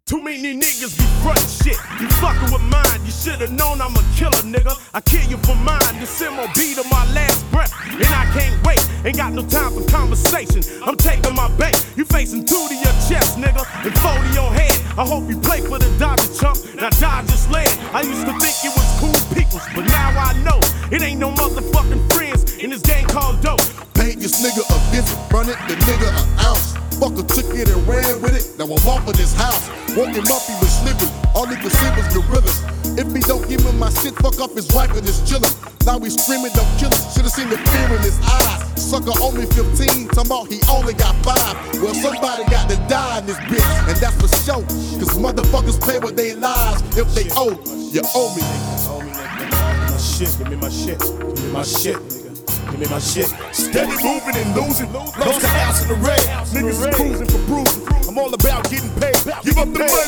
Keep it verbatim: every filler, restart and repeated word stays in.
Too many niggas be front shit. You fucking with mine, you should've known I'm a killer, nigga. I kill you for mine. This M O B to my last breath, and I can't wait. Ain't got no time for conversation. I'm taking my bait. You facing two to your chest, nigga, and four to your head. I hope you play for the Dodger chump. Now Dodgers led. I used to think it was cool peoples, but now I know it ain't no motherfucking friends in this game called dope. Paid this nigga a visit, run it, the nigga an ounce. Fucker took it and ran with it, now I'm off of this house. Woke him up, he was slipping, all he could see was gorillas. If he don't give him my shit, fuck up his wife and his chillin'. Now he screaming, don't kill him, should've seen the fear in his eyes. Sucker only fifteen, talking about he only got five. Well, somebody got to die in this bitch, and that's for sure. Cause motherfuckers pay with their lives if they owe. You owe me. My shit, give me my shit, give me my shit, nigga. Give me my shit. Steady moving and losing. Lost the house in the red. Niggas is cruising for bruising. I'm all about getting paid. Give up the money.